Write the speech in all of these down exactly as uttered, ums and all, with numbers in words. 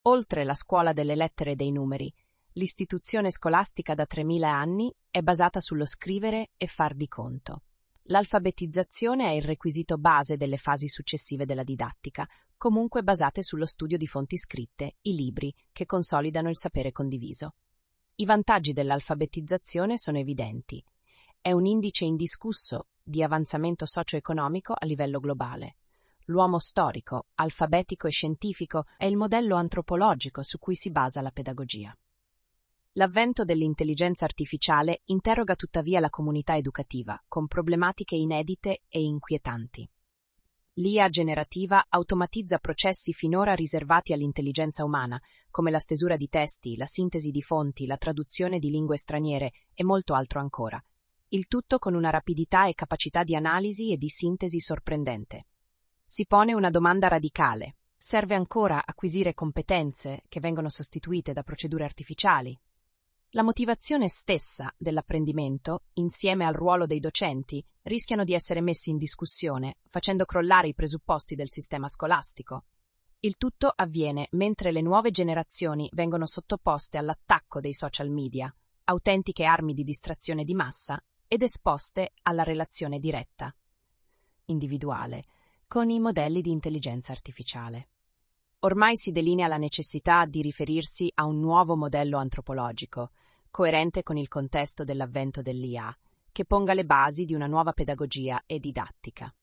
Oltre la scuola delle lettere e dei numeri, l'istituzione scolastica da tremila anni è basata sullo scrivere e far di conto. L'alfabetizzazione è il requisito base delle fasi successive della didattica, comunque basate sullo studio di fonti scritte, i libri, che consolidano il sapere condiviso. I vantaggi dell'alfabetizzazione sono evidenti. È un indice indiscusso di avanzamento socio-economico a livello globale. L'uomo storico, alfabetico e scientifico è il modello antropologico su cui si basa la pedagogia. L'avvento dell'intelligenza artificiale interroga tuttavia la comunità educativa con problematiche inedite e inquietanti. L'I A generativa automatizza processi finora riservati all'intelligenza umana, come la stesura di testi, la sintesi di fonti, la traduzione di lingue straniere e molto altro ancora. Il tutto con una rapidità e capacità di analisi e di sintesi sorprendente. Si pone una domanda radicale. Serve ancora acquisire competenze che vengono sostituite da procedure artificiali? La motivazione stessa dell'apprendimento, insieme al ruolo dei docenti, rischiano di essere messi in discussione, facendo crollare i presupposti del sistema scolastico. Il tutto avviene mentre le nuove generazioni vengono sottoposte all'attacco dei social media, autentiche armi di distrazione di massa, ed esposte alla relazione diretta, individuale, con i modelli di intelligenza artificiale. Ormai si delinea la necessità di riferirsi a un nuovo modello antropologico, coerente con il contesto dell'avvento dell'I A, che ponga le basi di una nuova pedagogia e didattica.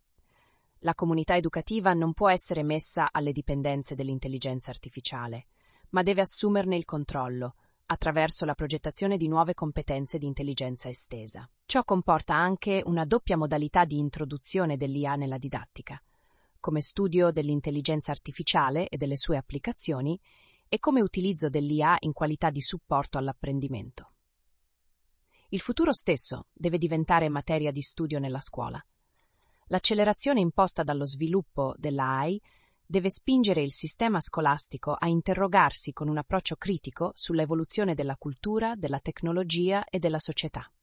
La comunità educativa non può essere messa alle dipendenze dell'intelligenza artificiale, ma deve assumerne il controllo, attraverso la progettazione di nuove competenze di intelligenza estesa. Ciò comporta anche una doppia modalità di introduzione dell'I A nella didattica, come studio dell'intelligenza artificiale e delle sue applicazioni, e come utilizzo dell'I A in qualità di supporto all'apprendimento. Il futuro stesso deve diventare materia di studio nella scuola. L'accelerazione imposta dallo sviluppo dell'A I deve spingere il sistema scolastico a interrogarsi con un approccio critico sull'evoluzione della cultura, della tecnologia e della società.